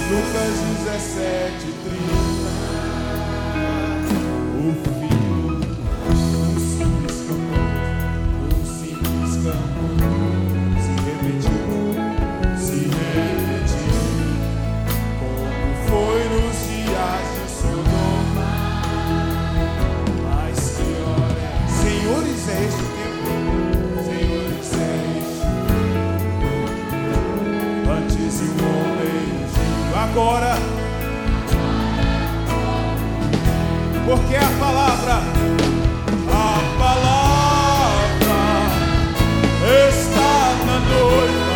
Lucas 17:30. O filho, um simples campo, se repetiu, como foi nos dias de Sodoma. Mas que hora, senhores, é este o tempo, senhores, é este. Antes e agora, porque a palavra está na noiva,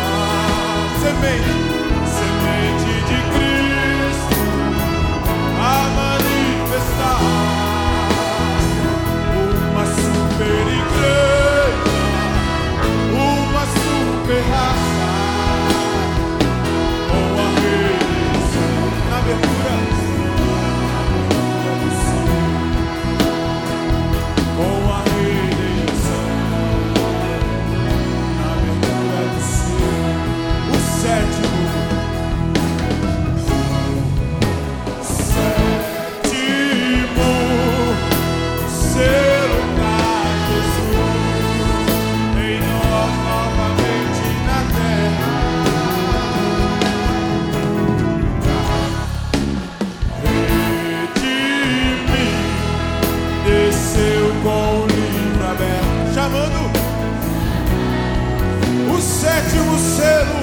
semente de Cristo a manifestar, uma super igreja, uma super raça. Com a redenção, na abertura do céu, o sétimo selo da Jesus em nós novamente na terra. Desceu com o livro aberto, chamando o sétimo selo.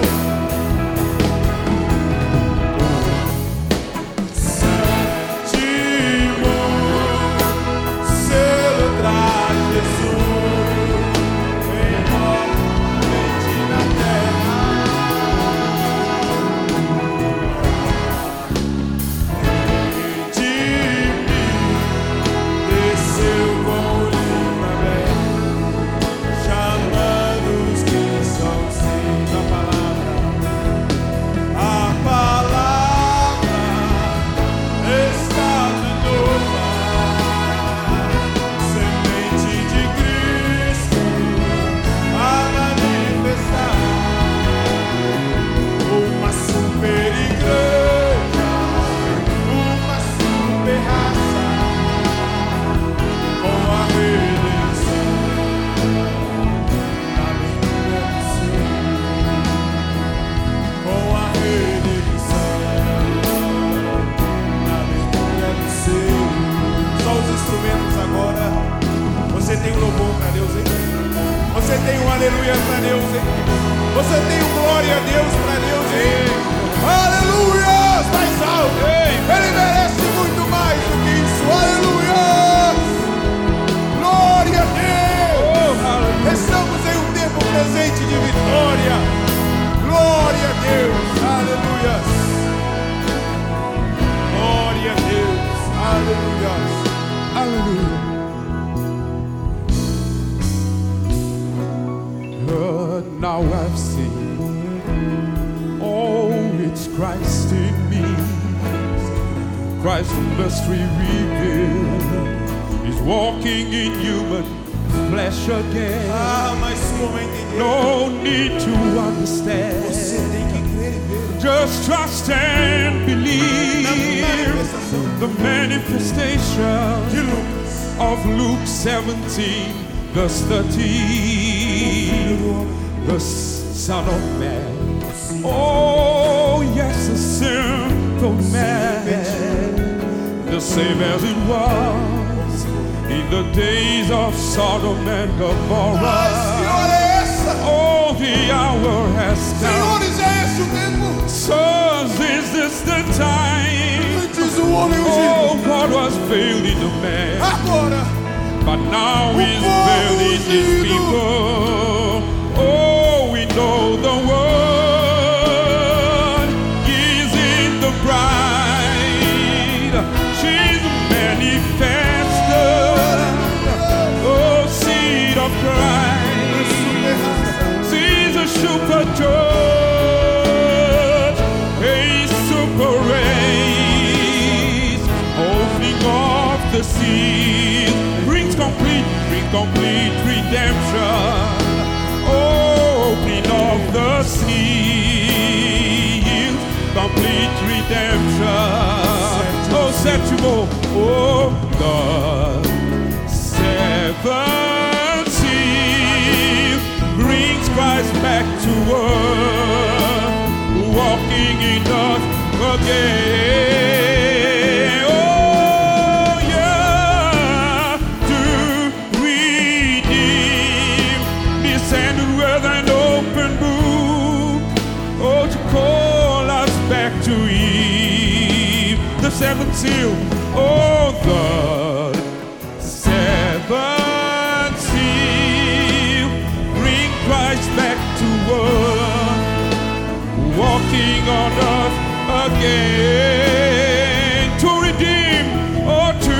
Sétimo selo traz Jesus em novamente na terra. Desceu com o livro aberto, chamando os que são sem a palavra. A palavra está na noiva, semente de Cristo a manifestar, uma super igreja, uma super raça. Com a redenção, na abertura do céu. Com a redenção, na abertura do céu. Só os instrumentos agora. Você tem um louvor para Deus, hein? Você tem um aleluia para Deus, hein? Você tem um glória a Deus para Deus, hein? Aleluia! Mais alto! Ele merece muito mais do que isso. Aleluia! Glória a Deus! Estamos em um tempo presente de vitória. Glória a Deus! Aleluia! Glória a Deus! Aleluia! Aleluia! Now I've seen, oh, it's Christ in me. Christ the mystery revealed is walking in human flesh again. Mas como entender? No need to understand. Você tem que crer e ver. Just trust and believe. The manifestation of Luke 17, verse 13. The Son of Man. Oh, yes, a sinful man. The same as it was in the days of Sodom and Gomorrah. Oh, the hour has come. So is this the time? Oh, God was veiled in the man, but now He's veiled in His people. Oh, we know the word is in the bride. She's manifested. Oh, seed of Christ. She's a super church, a super race. Opening of the sea brings complete redemption. Opening of the seas, complete redemption. Oh, sétimo, oh God, seven seal brings Christ back to earth, walking in us again. Oh yeah, to redeem, descended with an open book. Oh, to call us back to Eve. The seventh seal, oh the seventh seal, bring Christ back to earth, walking on earth again, to redeem, oh to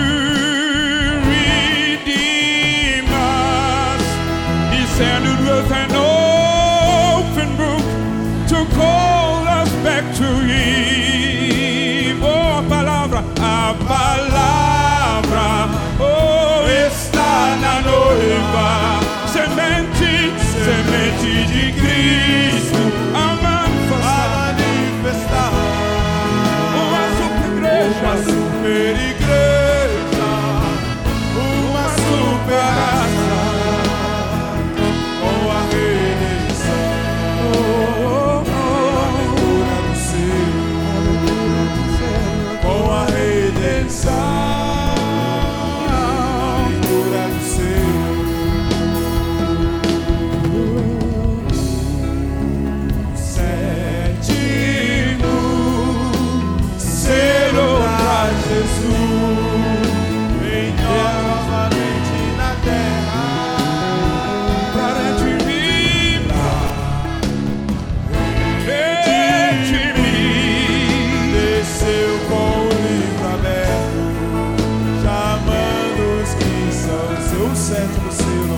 redeem us, descended with an open book, to call us back to Him. Oh, a palavra, oh, está na noiva, semente, semente de Cristo, a manifestar, uma super igreja, uma super raça, com a redenção, abertura do céu, com a redenção, abertura do céu. Sétimo selo pra Jesus, vem novamente na terra, pra redimir, desceu com o livro aberto, chamando os que são seu sétimo selo.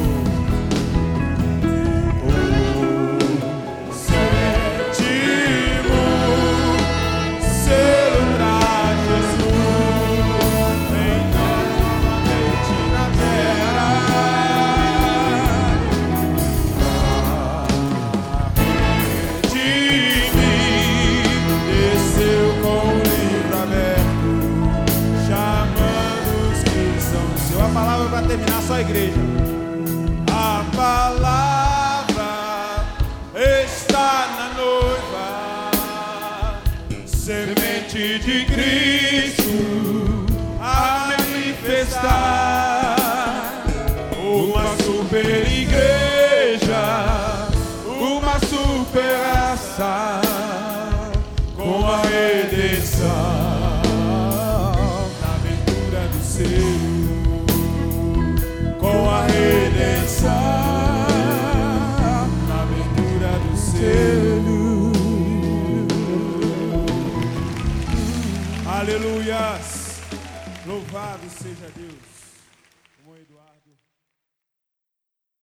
Para terminar, só a igreja. A palavra está na noiva, semente de Cristo a manifestar, uma super igreja, uma super raça, com a redenção, na abertura do céu, com a redenção, na abertura do selo. Aleluias, louvado seja Deus.